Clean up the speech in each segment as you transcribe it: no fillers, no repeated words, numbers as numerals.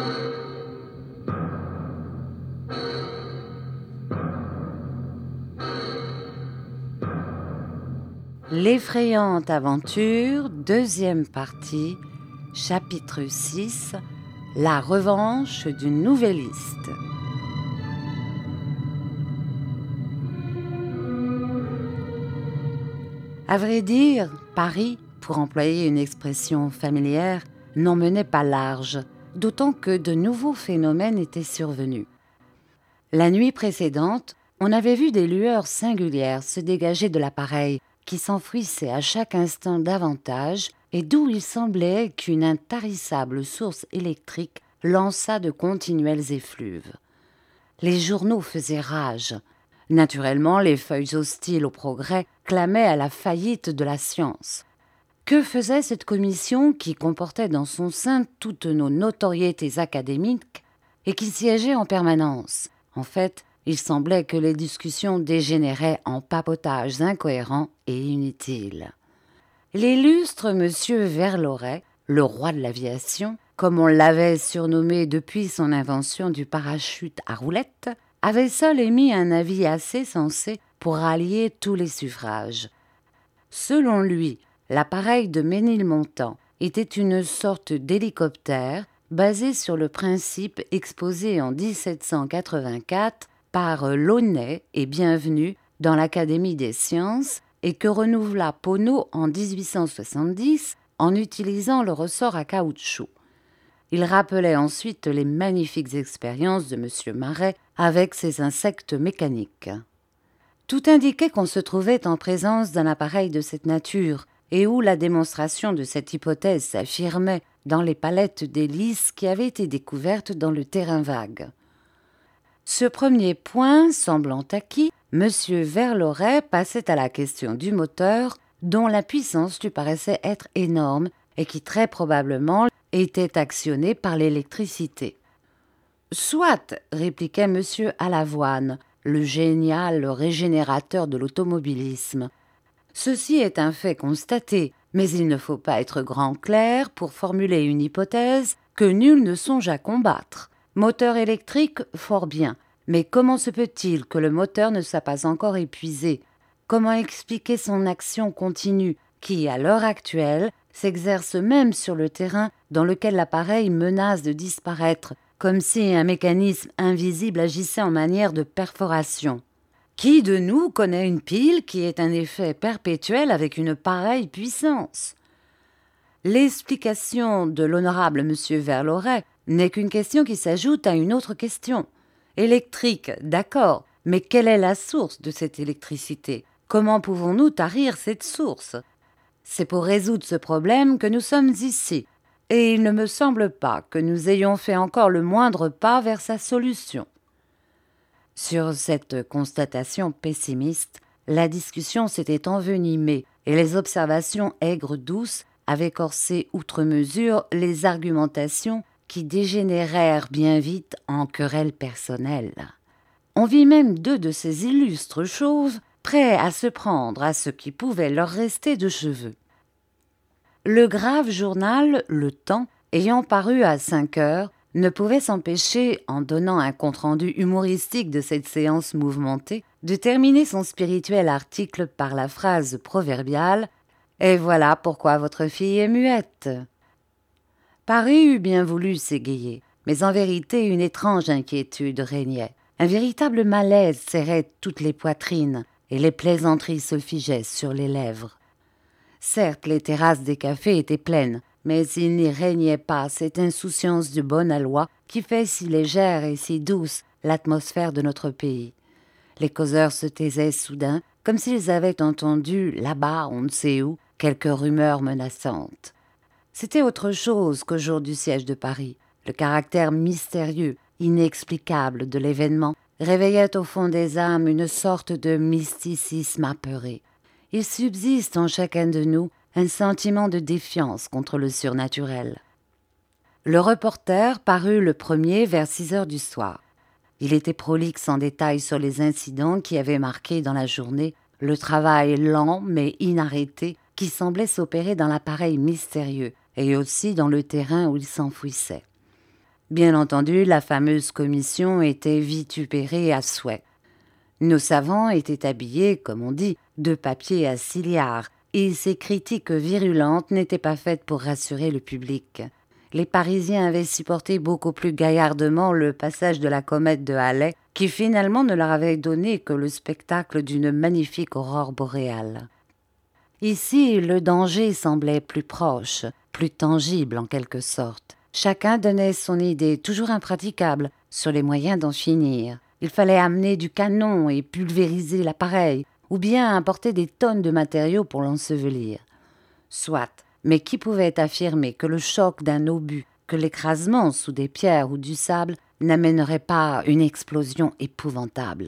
L'effrayante aventure, deuxième partie, chapitre 6, la revanche du nouvelliste. À vrai dire, Paris, pour employer une expression familière, n'en menait pas large, d'autant que de nouveaux phénomènes étaient survenus. La nuit précédente, on avait vu des lueurs singulières se dégager de l'appareil, qui s'enfouissait à chaque instant davantage et d'où il semblait qu'une intarissable source électrique lançât de continuels effluves. Les journaux faisaient rage. Naturellement, les feuilles hostiles au progrès clamaient à la faillite de la science. Que faisait cette commission qui comportait dans son sein toutes nos notoriétés académiques et qui siégeait en permanence? En fait, il semblait que les discussions dégénéraient en papotages incohérents et inutiles. L'illustre M. Verloret, le roi de l'aviation, comme on l'avait surnommé depuis son invention du parachute à roulettes, avait seul émis un avis assez sensé pour rallier tous les suffrages. Selon lui, l'appareil de Ménilmontant était une sorte d'hélicoptère basé sur le principe exposé en 1784 par Launay et Bienvenu dans l'Académie des sciences et que renouvela Peaunot en 1870 en utilisant le ressort à caoutchouc. Il rappelait ensuite les magnifiques expériences de M. Marais avec ses insectes mécaniques. Tout indiquait qu'on se trouvait en présence d'un appareil de cette nature et où la démonstration de cette hypothèse s'affirmait dans les palettes d'hélices qui avaient été découvertes dans le terrain vague. Ce premier point semblant acquis, M. Verloret passait à la question du moteur, dont la puissance lui paraissait être énorme et qui très probablement était actionné par l'électricité. « Soit, répliquait M. Alavoine, le génial régénérateur de l'automobilisme. Ceci est un fait constaté, mais il ne faut pas être grand clerc pour formuler une hypothèse que nul ne songe à combattre. Moteur électrique, fort bien, mais comment se peut-il que le moteur ne soit pas encore épuisé? Comment expliquer son action continue qui, à l'heure actuelle, s'exerce même sur le terrain dans lequel l'appareil menace de disparaître, comme si un mécanisme invisible agissait en manière de perforation? Qui de nous connaît une pile qui ait un effet perpétuel avec une pareille puissance? L'explication de l'honorable M. Verloret n'est qu'une question qui s'ajoute à une autre question. Électrique, d'accord, mais quelle est la source de cette électricité? Comment pouvons-nous tarir cette source? C'est pour résoudre ce problème que nous sommes ici, et il ne me semble pas que nous ayons fait encore le moindre pas vers sa solution. Sur cette constatation pessimiste, la discussion s'était envenimée et les observations aigres-douces avaient corsé outre mesure les argumentations qui dégénérèrent bien vite en querelles personnelles. On vit même deux de ces illustres chauves prêts à se prendre à ce qui pouvait leur rester de cheveux. Le grave journal Le Temps, ayant paru à 5 heures, ne pouvait s'empêcher, en donnant un compte-rendu humoristique de cette séance mouvementée, de terminer son spirituel article par la phrase proverbiale « Et voilà pourquoi votre fille est muette ». Paris eût bien voulu s'égayer, mais en vérité une étrange inquiétude régnait. Un véritable malaise serrait toutes les poitrines, et les plaisanteries se figeaient sur les lèvres. Certes, les terrasses des cafés étaient pleines, mais il n'y régnait pas cette insouciance du bon aloi qui fait si légère et si douce l'atmosphère de notre pays. Les causeurs se taisaient soudain, comme s'ils avaient entendu, là-bas, on ne sait où, quelques rumeurs menaçantes. C'était autre chose qu'au jour du siège de Paris. Le caractère mystérieux, inexplicable de l'événement réveillait au fond des âmes une sorte de mysticisme apeuré. Il subsiste en chacun de nous un sentiment de défiance contre le surnaturel. Le reporter parut le premier vers 6 heures du soir. Il était prolixe en détail sur les incidents qui avaient marqué dans la journée le travail lent mais inarrêté qui semblait s'opérer dans l'appareil mystérieux et aussi dans le terrain où il s'enfouissait. Bien entendu, la fameuse commission était vitupérée à souhait. Nos savants étaient habillés, comme on dit, de papier à 6 liards, et ces critiques virulentes n'étaient pas faites pour rassurer le public. Les Parisiens avaient supporté beaucoup plus gaillardement le passage de la comète de Halley, qui finalement ne leur avait donné que le spectacle d'une magnifique aurore boréale. Ici, le danger semblait plus proche, plus tangible en quelque sorte. Chacun donnait son idée, toujours impraticable, sur les moyens d'en finir. Il fallait amener du canon et pulvériser l'appareil, ou bien apporter des tonnes de matériaux pour l'ensevelir. Soit, mais qui pouvait affirmer que le choc d'un obus, que l'écrasement sous des pierres ou du sable n'amènerait pas une explosion épouvantable?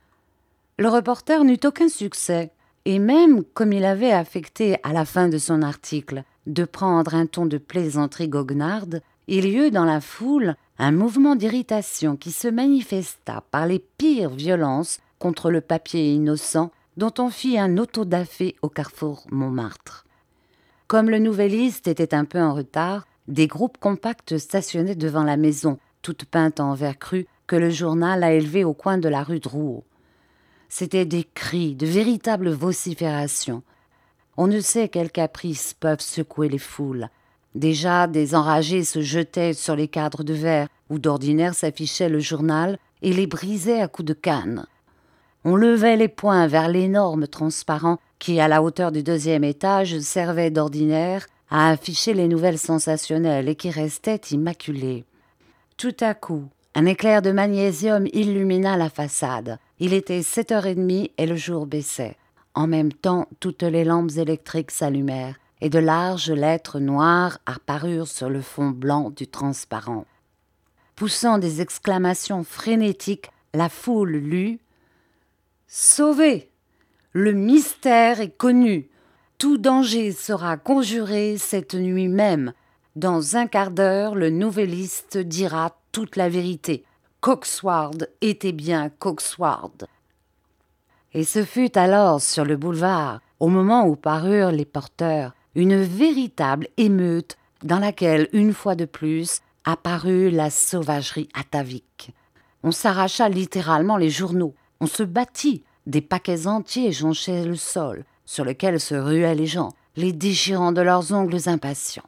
Le reporter n'eut aucun succès, et même comme il avait affecté à la fin de son article de prendre un ton de plaisanterie goguenarde, il y eut dans la foule un mouvement d'irritation qui se manifesta par les pires violences contre le papier innocent dont on fit un autodafé au carrefour Montmartre. Comme le Nouvelliste était un peu en retard, des groupes compacts stationnaient devant la maison, toute peinte en vert cru, que le journal a élevée au coin de la rue Drouot. C'étaient des cris, de véritables vociférations. On ne sait quels caprices peuvent secouer les foules. Déjà, des enragés se jetaient sur les cadres de verre, où d'ordinaire s'affichait le journal, et les brisaient à coups de canne. On levait les poings vers l'énorme transparent qui, à la hauteur du 2e étage, servait d'ordinaire à afficher les nouvelles sensationnelles et qui restait immaculé. Tout à coup, un éclair de magnésium illumina la façade. Il était 7h30 et le jour baissait. En même temps, toutes les lampes électriques s'allumèrent et de larges lettres noires apparurent sur le fond blanc du transparent. Poussant des exclamations frénétiques, la foule lut « Sauvé ! Le mystère est connu. Tout danger sera conjuré cette nuit même. Dans un quart d'heure, le Nouvelliste dira toute la vérité. Coxward était bien Coxward. » Et ce fut alors sur le boulevard, au moment où parurent les porteurs, une véritable émeute dans laquelle, une fois de plus, apparut la sauvagerie atavique. On s'arracha littéralement les journaux, on se battit, des paquets entiers jonchaient le sol, sur lequel se ruaient les gens, les déchirant de leurs ongles impatients.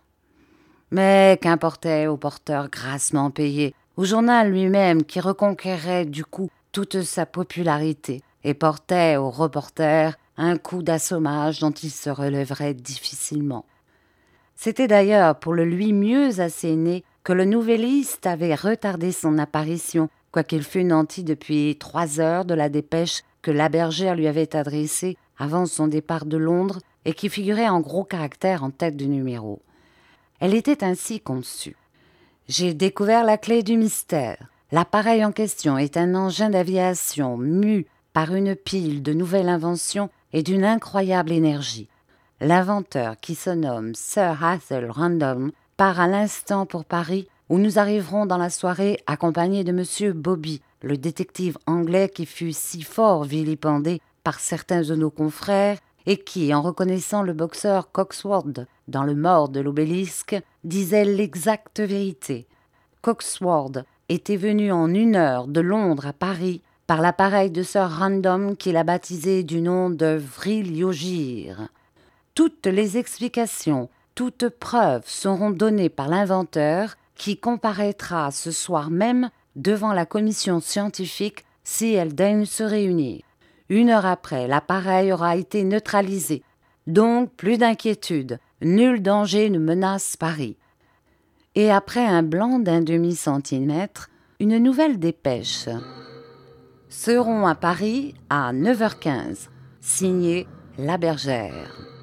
Mais qu'importait au porteur grassement payé, au journal lui-même qui reconquérait du coup toute sa popularité et portait au reporter un coup d'assommage dont il se relèverait difficilement. C'était d'ailleurs pour le lui mieux asséner que le Nouvelliste avait retardé son apparition, quoiqu'il fût nanti depuis 3 heures de la dépêche que la bergère lui avait adressée avant son départ de Londres et qui figurait en gros caractères en tête du numéro. Elle était ainsi conçue. J'ai découvert la clé du mystère. L'appareil en question est un engin d'aviation mu par une pile de nouvelles inventions et d'une incroyable énergie. L'inventeur, qui se nomme Sir Hazel Random, part à l'instant pour Paris, où nous arriverons dans la soirée accompagnés de M. Bobby, le détective anglais qui fut si fort vilipendé par certains de nos confrères et qui, en reconnaissant le boxeur Coxward dans le mort de l'obélisque, disait l'exacte vérité. Coxward était venu en 1 heure de Londres à Paris par l'appareil de Sir Random qu'il a baptisé du nom de Vril-Yogir. Toutes les explications, toutes preuves seront données par l'inventeur qui comparaîtra ce soir même devant la commission scientifique si elle daigne se réunir. 1 heure après, l'appareil aura été neutralisé. Donc, plus d'inquiétude, nul danger ne menace Paris. Et après un blanc d'un demi-centimètre, une nouvelle dépêche. Seront à Paris à 9h15. Signé La Bergère.